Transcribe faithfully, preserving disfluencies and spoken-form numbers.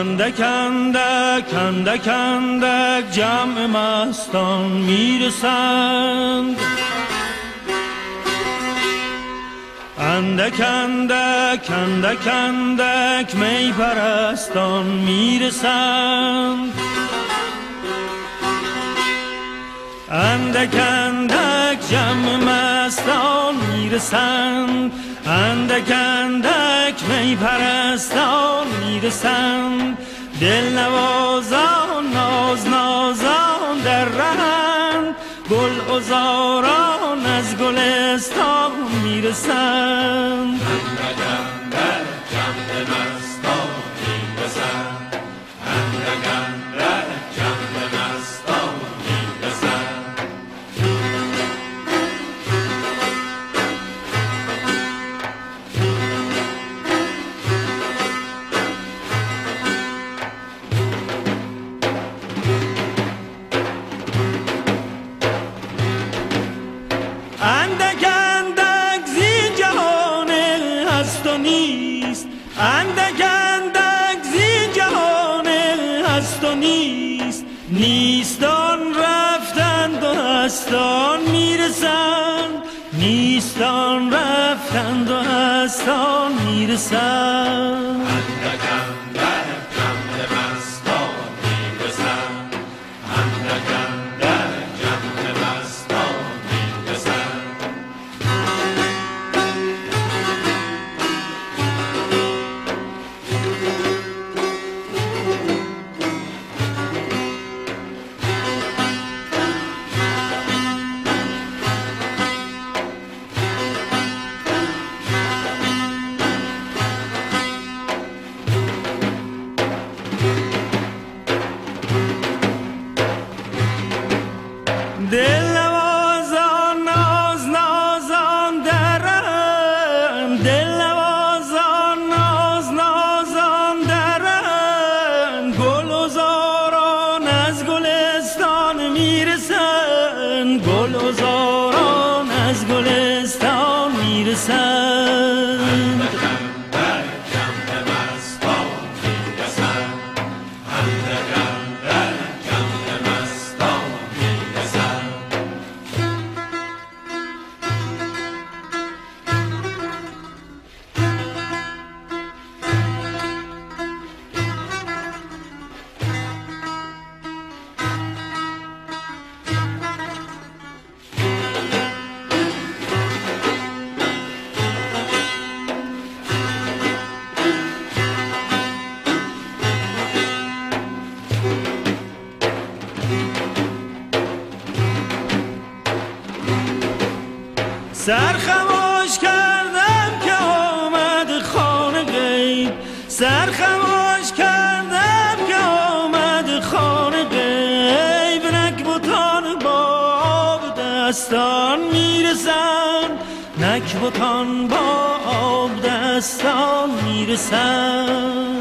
اندک اندک اندک اندک جمع مستان میرسند، اندک اندک اندک اندک می پرستان میرسند، اندک اندک جمع مستان میرسند، اندک اندک می پرستان میرسند. دل نوازان ناز نازان در رهند، گل عذاران از گلستان میرسند. اندک اندک جمع مستان میرسند، اندک اندک جمع مستان میرسند. اندک اندک زین جهان هست و نیست، اندک اندک زین جهان هست و نیست. نیستان رفتند و هستان میرسند، نیستان رفتند و هستان میرسند. اندک اندک جمع مستان میرسند، اندک اندک جمع مستان میرسند. دل نوازان ناز نازان درن، دل نوازان ناز نازان درن، گل عذاران از گلستان میرسن، گل عذاران از گلستان میرسن. اندک اندک جمع مستان میرسند، اندک اندک جمع مستان میرسند. سر خموش کردم که آمد خانه غیب، سر خموش کردم که آمد خانه غیب. نک بتان با آب دستان میرسند، نک بتان با آب دستان میرسند.